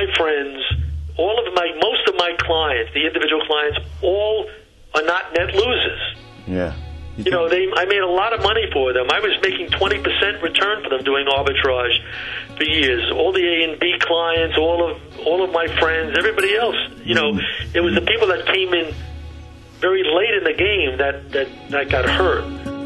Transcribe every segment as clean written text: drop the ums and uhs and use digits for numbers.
friends, most of my clients, the individual clients, all are not net losers. Yeah. I made a lot of money for them. I was making 20% return for them doing arbitrage for years. All the A and B clients, all of my friends, everybody else. It was the people that came in very late in the game that got hurt.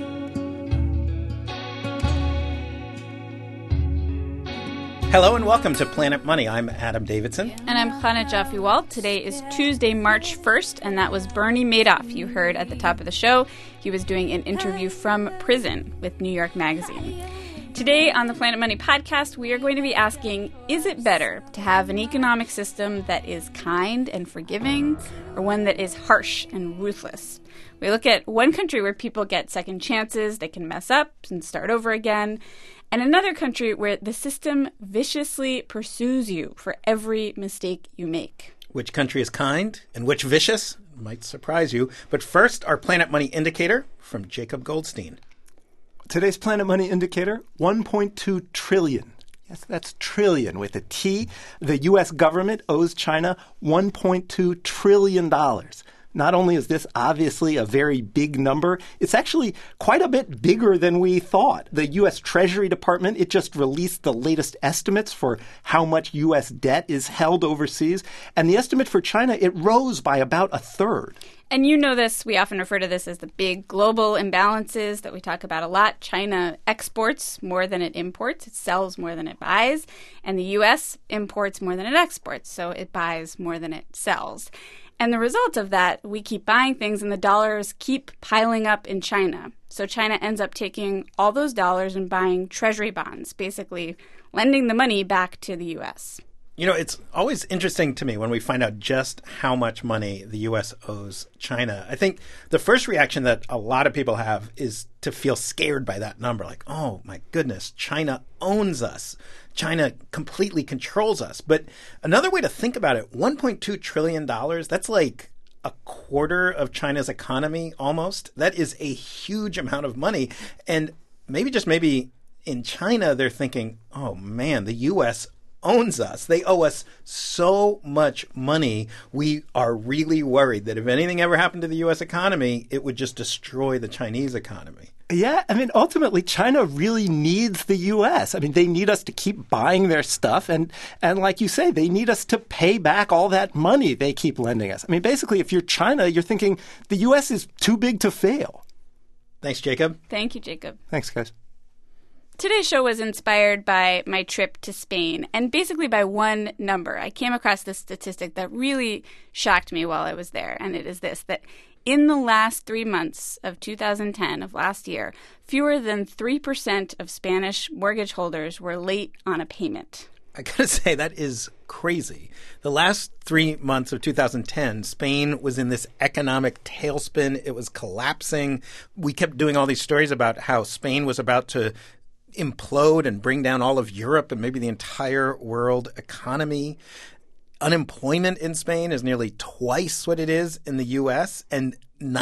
Hello and welcome to Planet Money. I'm Adam Davidson. And I'm Chana Joffe-Walt. Today is Tuesday, March 1st, and that was Bernie Madoff you heard at the top of the show. He was doing an interview from prison with New York Magazine. Today on the Planet Money podcast, we are going to be asking, is it better to have an economic system that is kind and forgiving or one that is harsh and ruthless? We look at one country where people get second chances, they can mess up and start over again, and another country where the system viciously pursues you for every mistake you make. Which country is kind and which vicious? Might surprise you. But first, our Planet Money indicator from Jacob Goldstein. Today's Planet Money indicator, 1.2 trillion. Yes, that's trillion with a T. The U.S. government owes China $1.2 trillion. Not only is this obviously a very big number, it's actually quite a bit bigger than we thought. The U.S. Treasury Department, it just released the latest estimates for how much U.S. debt is held overseas. And the estimate for China, it rose by about a third. And you know this, we often refer to this as the big global imbalances that we talk about a lot. China exports more than it imports. It sells more than it buys. And the U.S. imports more than it exports. So it buys more than it sells. And the result of that, we keep buying things and the dollars keep piling up in China. So China ends up taking all those dollars and buying treasury bonds, basically lending the money back to the U.S. It's always interesting to me when we find out just how much money the U.S. owes China. I think the first reaction that a lot of people have is to feel scared by that number. Like, oh, my goodness, China owns us. China completely controls us. But another way to think about it, $1.2 trillion, that's like a quarter of China's economy almost. That is a huge amount of money. And maybe in China, they're thinking, oh, man, the U.S. owns us. They owe us so much money. We are really worried that if anything ever happened to the U.S. economy, it would just destroy the Chinese economy. Yeah, ultimately, China really needs the U.S. They need us to keep buying their stuff. And like you say, they need us to pay back all that money they keep lending us. Basically, if you're China, you're thinking the U.S. is too big to fail. Thanks, Jacob. Thank you, Jacob. Thanks, guys. Today's show was inspired by my trip to Spain and basically by one number. I came across this statistic that really shocked me while I was there, and it is this, that in the last 3 months of 2010, of last year, fewer than 3% of Spanish mortgage holders were late on a payment. I gotta say, that is crazy. The last 3 months of 2010, Spain was in this economic tailspin. It was collapsing. We kept doing all these stories about how Spain was about to implode and bring down all of Europe and maybe the entire world economy. Unemployment in Spain is nearly twice what it is in the U.S. and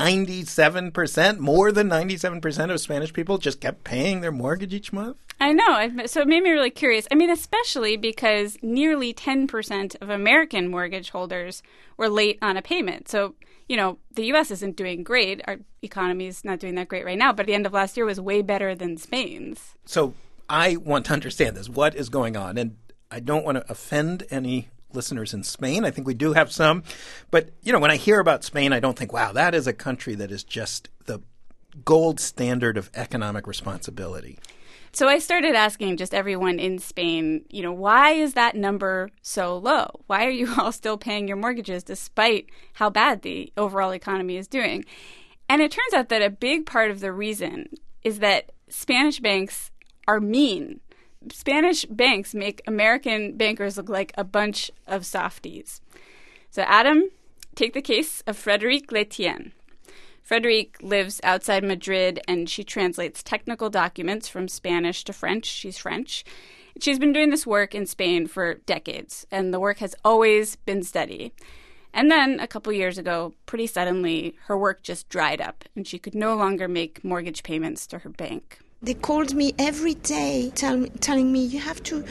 97%, more than 97% of Spanish people just kept paying their mortgage each month. I know. So it made me really curious. Especially because nearly 10% of American mortgage holders were late on a payment. So, the U.S. isn't doing great. Our economy is not doing that great right now. But the end of last year was way better than Spain's. So I want to understand this. What is going on? And I don't want to offend any listeners in Spain. I think we do have some. But, when I hear about Spain, I don't think, wow, that is a country that is just the gold standard of economic responsibility. So I started asking just everyone in Spain, why is that number so low? Why are you all still paying your mortgages despite how bad the overall economy is doing? And it turns out that a big part of the reason is that Spanish banks are mean. Spanish banks make American bankers look like a bunch of softies. So Adam, take the case of Frédérique Letienne. Frédérique lives outside Madrid, and she translates technical documents from Spanish to French. She's French. She's been doing this work in Spain for decades, and the work has always been steady. And then, a couple years ago, pretty suddenly, her work just dried up, and she could no longer make mortgage payments to her bank. They called me every day, telling me you have to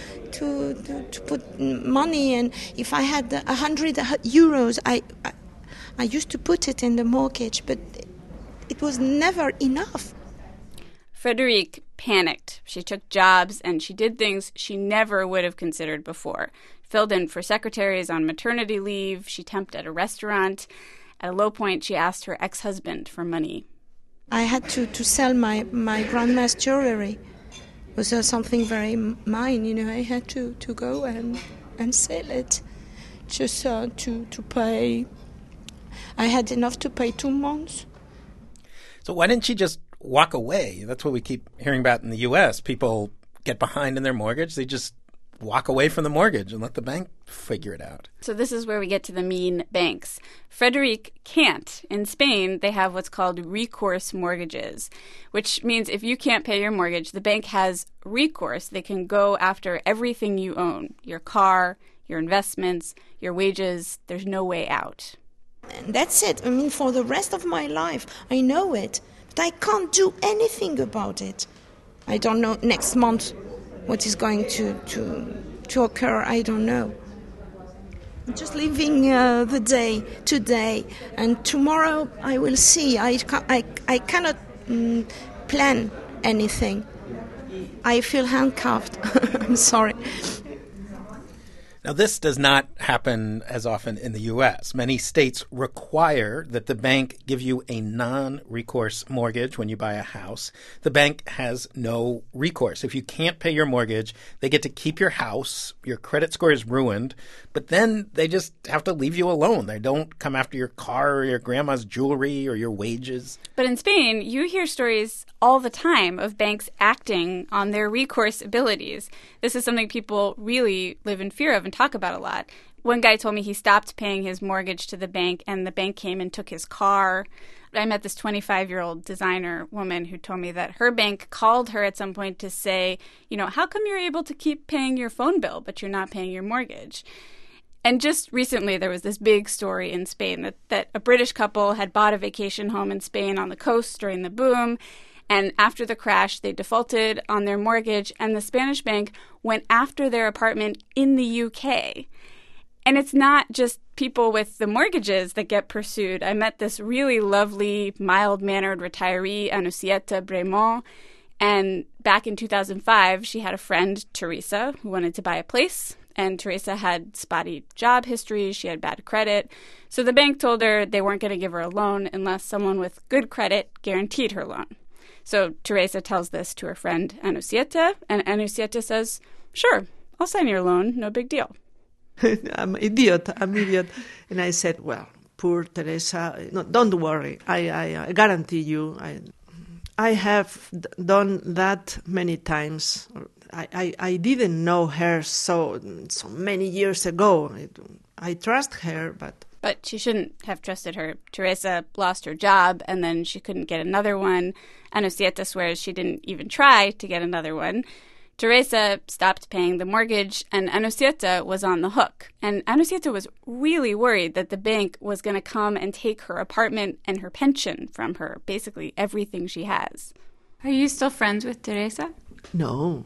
put money. And if I had 100 euros, I used to put it in the mortgage, but it was never enough. Frédérique panicked. She took jobs and she did things she never would have considered before. Filled in for secretaries on maternity leave. She temped at a restaurant. At a low point, she asked her ex-husband for money. I had to sell my grandma's jewelry. It was something very mine, I had to go and sell it just to pay. I had enough to pay 2 months. So why didn't she just walk away? That's what we keep hearing about in the U.S. People get behind in their mortgage. They just walk away from the mortgage and let the bank figure it out. So this is where we get to the mean banks. Frédérique can't. In Spain, they have what's called recourse mortgages, which means if you can't pay your mortgage, the bank has recourse. They can go after everything you own, your car, your investments, your wages. There's no way out. And that's it. I mean, for the rest of my life, I know it, but I can't do anything about it. I don't know next month what is going to occur. I don't know. I'm just living the day today, and tomorrow I will see. I cannot plan anything. I feel handcuffed. I'm sorry. Now, this does not happen as often in the U.S. Many states require that the bank give you a non-recourse mortgage when you buy a house. The bank has no recourse. If you can't pay your mortgage, they get to keep your house. Your credit score is ruined, but then they just have to leave you alone. They don't come after your car or your grandma's jewelry or your wages. But in Spain, you hear stories all the time of banks acting on their recourse abilities. This is something people really live in fear of and talk about a lot. One guy told me he stopped paying his mortgage to the bank and the bank came and took his car. I met this 25-year-old designer woman who told me that her bank called her at some point to say, how come you're able to keep paying your phone bill, but you're not paying your mortgage? And just recently, there was this big story in Spain that a British couple had bought a vacation home in Spain on the coast during the boom. And after the crash, they defaulted on their mortgage, and the Spanish bank went after their apartment in the UK. And it's not just people with the mortgages that get pursued. I met this really lovely, mild-mannered retiree, Annuciata Bremont, and back in 2005, she had a friend, Teresa, who wanted to buy a place. And Teresa had spotty job history. She had bad credit. So the bank told her they weren't going to give her a loan unless someone with good credit guaranteed her loan. So Teresa tells this to her friend Annuciata, and Annuciata says, "Sure, I'll sign your loan, no big deal." I'm idiot. And I said, well, poor Teresa, no, don't worry. I guarantee you, I have done that many times. I didn't know her so many years ago. I trust her, but... But she shouldn't have trusted her. Teresa lost her job, and then she couldn't get another one. Annuciata swears she didn't even try to get another one. Teresa stopped paying the mortgage, and Annuciata was on the hook. And Annuciata was really worried that the bank was going to come and take her apartment and her pension from her, basically everything she has. Are you still friends with Teresa? No,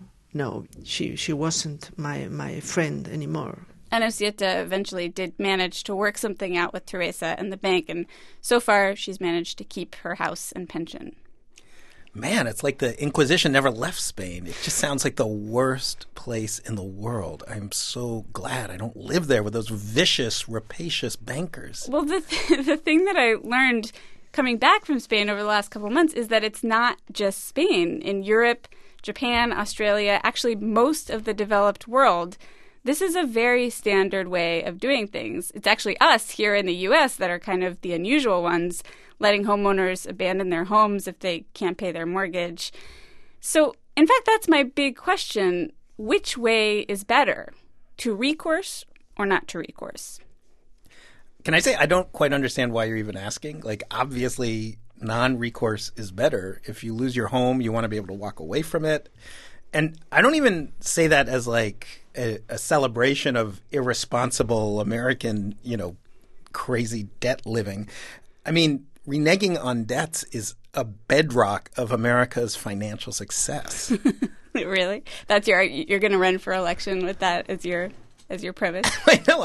she wasn't my friend anymore. Annuciata eventually did manage to work something out with Teresa and the bank, and so far she's managed to keep her house and pension. Man, it's like the Inquisition never left Spain. It just sounds like the worst place in the world. I'm so glad I don't live there with those vicious, rapacious bankers. Well, the thing that I learned coming back from Spain over the last couple of months is that it's not just Spain. In Europe, Japan, Australia, actually most of the developed world, this is a very standard way of doing things. It's actually us here in the U.S. that are kind of the unusual ones, letting homeowners abandon their homes if they can't pay their mortgage. So, in fact, that's my big question. Which way is better, to recourse or not to recourse? Can I say I don't quite understand why you're even asking? Like, obviously, non-recourse is better. If you lose your home, you want to be able to walk away from it. And I don't even say that as like a celebration of irresponsible American, crazy debt living. I mean, reneging on debts is a bedrock of America's financial success. Really? That's you're going to run for election with that as your premise? I know.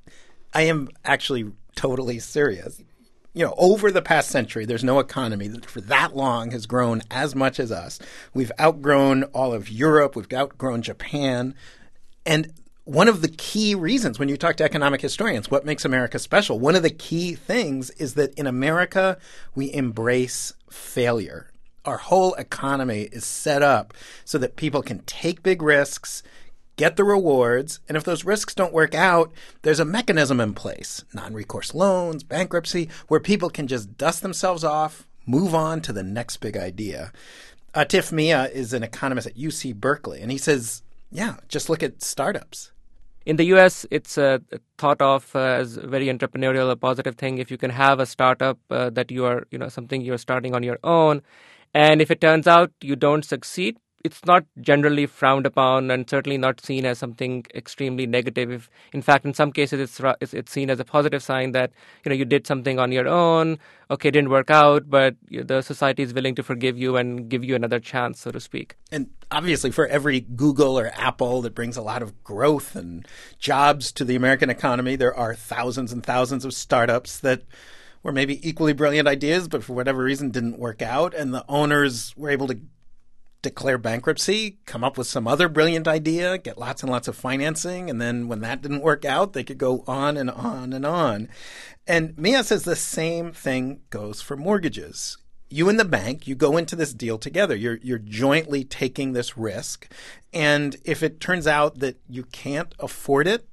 I am actually totally serious. Over the past century, there's no economy that for that long has grown as much as us. We've outgrown all of Europe. We've outgrown Japan. And one of the key reasons when you talk to economic historians, what makes America special, one of the key things is that in America, we embrace failure. Our whole economy is set up so that people can take big risks, get the rewards, and if those risks don't work out, there's a mechanism in place, non-recourse loans, bankruptcy, where people can just dust themselves off, move on to the next big idea. Atif Mia is an economist at UC Berkeley, and he says, just look at startups. In the U.S., it's thought of as a very entrepreneurial, a positive thing. If you can have a startup that you are, something you're starting on your own, and if it turns out you don't succeed, it's not generally frowned upon and certainly not seen as something extremely negative. In fact, in some cases, it's seen as a positive sign that you did something on your own. Okay, it didn't work out, but the society is willing to forgive you and give you another chance, so to speak. And obviously, for every Google or Apple that brings a lot of growth and jobs to the American economy, there are thousands and thousands of startups that were maybe equally brilliant ideas, but for whatever reason didn't work out, and the owners were able to declare bankruptcy, come up with some other brilliant idea, get lots and lots of financing, and then when that didn't work out, they could go on and on and on. And Mia says the same thing goes for mortgages. You and the bank, you go into this deal together. You're jointly taking this risk, and if it turns out that you can't afford it,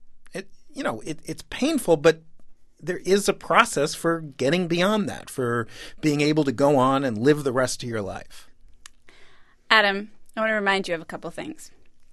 it's painful, but there is a process for getting beyond that, for being able to go on and live the rest of your life. Adam, I want to remind you of a couple things.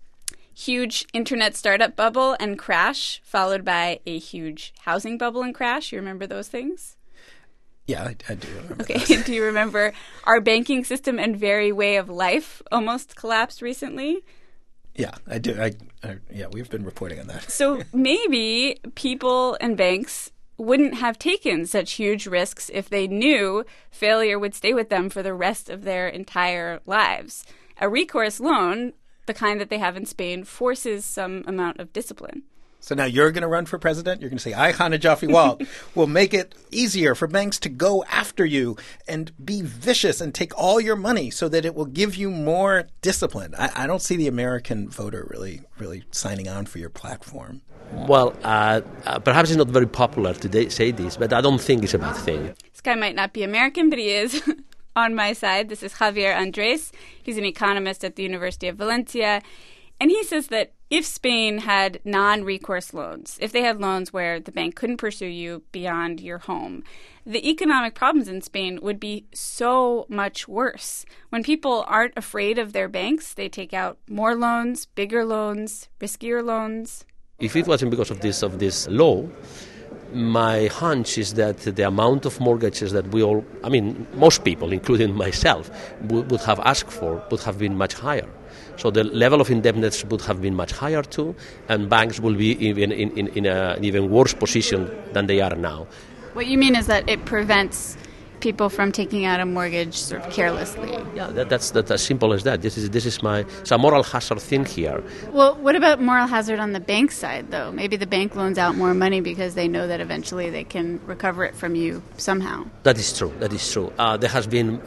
Huge internet startup bubble and crash, followed by a huge housing bubble and crash. You remember those things? Yeah, I do remember. Okay. Those. Do you remember our banking system and very way of life almost collapsed recently? Yeah, I do. We've been reporting on that. So maybe people and banks wouldn't have taken such huge risks if they knew failure would stay with them for the rest of their entire lives. A recourse loan, the kind that they have in Spain, forces some amount of discipline. So now you're going to run for president? You're going to say, I, Hannah Jaffe-Walt, will make it easier for banks to go after you and be vicious and take all your money so that it will give you more discipline. I don't see the American voter really signing on for your platform. Well, perhaps it's not very popular to say this, but I don't think it's a bad thing. This guy might not be American, but he is on my side. This is Javier Andres. He's an economist at the University of Valencia. And he says that if Spain had non-recourse loans, if they had loans where the bank couldn't pursue you beyond your home, the economic problems in Spain would be so much worse. When people aren't afraid of their banks, they take out more loans, bigger loans, riskier loans. If it wasn't because of this law, my hunch is that the amount of mortgages that most people, including myself, would have asked for would have been much higher. So the level of indebtedness would have been much higher too, and banks will be even in an even worse position than they are now. What you mean is that it prevents people from taking out a mortgage sort of carelessly. Yeah, that's as simple as that. This is it's a moral hazard thing here. Well, what about moral hazard on the bank side, though? Maybe the bank loans out more money because they know that eventually they can recover it from you somehow. That is true. There has been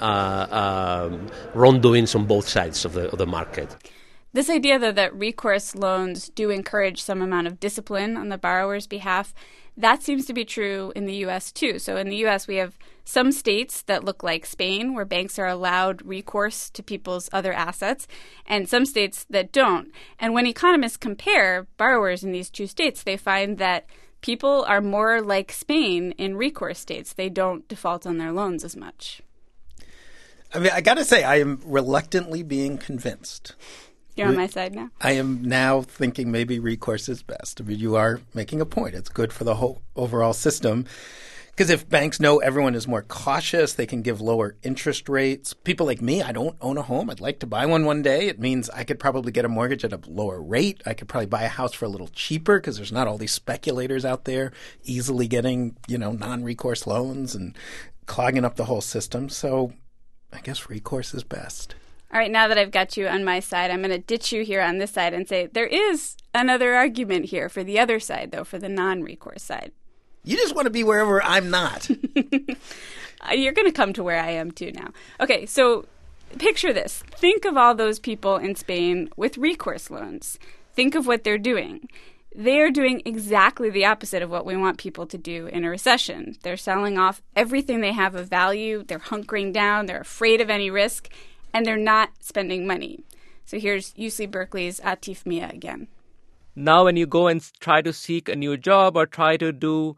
wrongdoings on both sides of the market. This idea, though, that recourse loans do encourage some amount of discipline on the borrower's behalf, that seems to be true in the U.S. too. So in the U.S. we have some states that look like Spain, where banks are allowed recourse to people's other assets, and some states that don't. And when economists compare borrowers in these two states, they find that people are more like Spain in recourse states. They don't default on their loans as much. I mean, I got to say, I am reluctantly being convinced. You're on my side now? I am now thinking maybe recourse is best. I mean, you are making a point. It's good for the whole overall system. Because if banks know everyone is more cautious, they can give lower interest rates. People like me, I don't own a home. I'd like to buy one day. It means I could probably get a mortgage at a lower rate. I could probably buy a house for a little cheaper because there's not all these speculators out there easily getting, non-recourse loans and clogging up the whole system. So I guess recourse is best. All right, now that I've got you on my side, I'm going to ditch you here on this side and say there is another argument here for the other side, though, for the non-recourse side. You just want to be wherever I'm not. You're going to come to where I am, too, now. Okay, so picture this. Think of all those people in Spain with recourse loans. Think of what they're doing. They are doing exactly the opposite of what we want people to do in a recession. They're selling off everything they have of value. They're hunkering down. They're afraid of any risk. And they're not spending money. So here's UC Berkeley's Atif Mia again. Now when you go and try to seek a new job or try to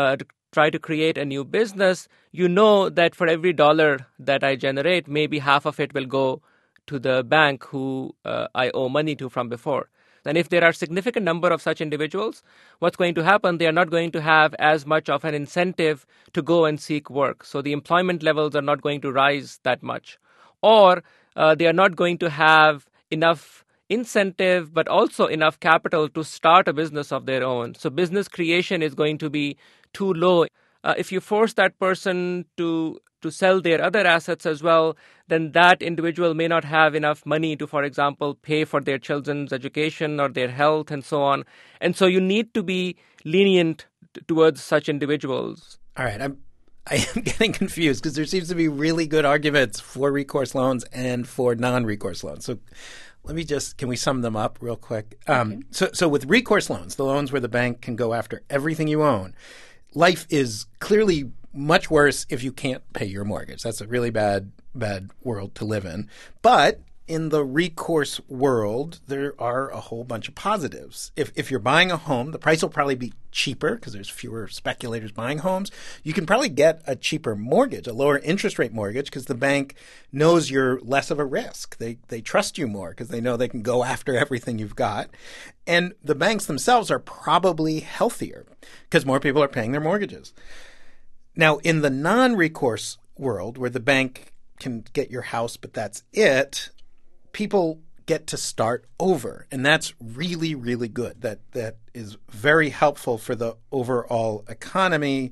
create a new business, you know that for every dollar that I generate, maybe half of it will go to the bank who I owe money to from before. And if there are a significant number of such individuals, what's going to happen? They are not going to have as much of an incentive to go and seek work. So the employment levels are not going to rise that much. Or they are not going to have enough incentive, but also enough capital to start a business of their own. So business creation is going to be too low. If you force that person to sell their other assets as well, then that individual may not have enough money to, for example, pay for their children's education or their health and so on. And so you need to be lenient towards such individuals. All right, I am getting confused because there seems to be really good arguments for recourse loans and for non-recourse loans. So can we sum them up real quick? So with recourse loans, the loans where the bank can go after everything you own, life is clearly much worse if you can't pay your mortgage. That's a really bad world to live in. But in the recourse world, there are a whole bunch of positives. If you're buying a home, the price will probably be cheaper because there's fewer speculators buying homes. You can probably get a cheaper mortgage, a lower interest rate mortgage, because the bank knows you're less of a risk. They trust you more because they know they can go after everything you've got. And the banks themselves are probably healthier because more people are paying their mortgages. Now, in the non-recourse world where the bank can get your house, but that's it, people get to start over. And that's really, really good. That is very helpful for the overall economy,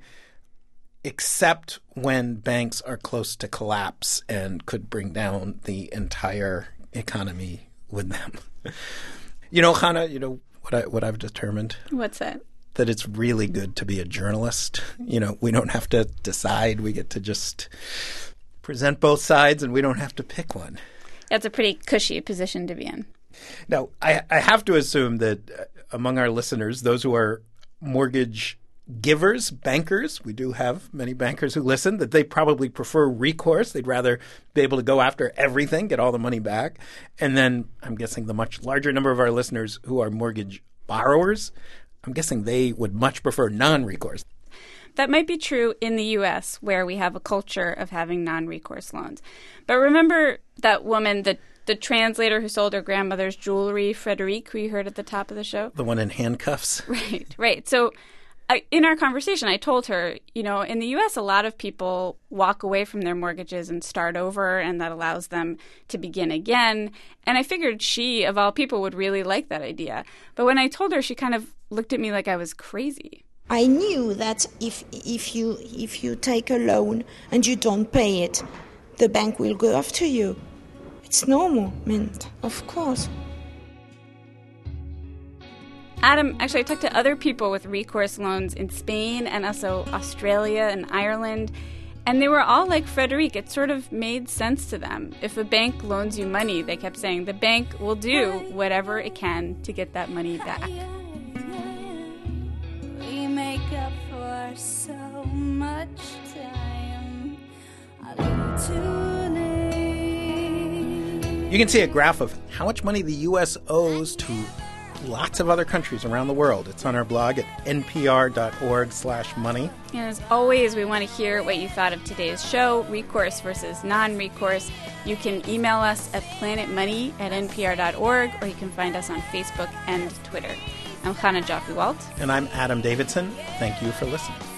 except when banks are close to collapse and could bring down the entire economy with them. Chana, what I've determined? What's that? That it's really good to be a journalist. We don't have to decide. We get to just present both sides and we don't have to pick one. That's a pretty cushy position to be in. Now, I have to assume that among our listeners, those who are mortgage givers, bankers, we do have many bankers who listen, that they probably prefer recourse. They'd rather be able to go after everything, get all the money back. And then I'm guessing the much larger number of our listeners who are mortgage borrowers, I'm guessing they would much prefer non-recourse. That might be true in the U.S., where we have a culture of having non-recourse loans. But remember that woman, the translator who sold her grandmother's jewelry, Frederique, who you heard at the top of the show? The one in handcuffs? Right. So in our conversation, I told her, in the U.S., a lot of people walk away from their mortgages and start over, and that allows them to begin again. And I figured she, of all people, would really like that idea. But when I told her, she kind of looked at me like I was crazy. I knew that if you take a loan and you don't pay it, the bank will go after you. It's normal, of course. Adam, actually, I talked to other people with recourse loans in Spain and also Australia and Ireland, and they were all like Frederique. It sort of made sense to them. If a bank loans you money, they kept saying, the bank will do whatever it can to get that money back. We make up for so much time. You can see a graph of how much money the U.S. owes to lots of other countries around the world. It's on our blog at npr.org/money. And as always, we want to hear what you thought of today's show, recourse versus non-recourse. You can email us at planetmoney@npr.org, or you can find us on Facebook and Twitter. I'm Chana Joffe-Walt. And I'm Adam Davidson. Thank you for listening.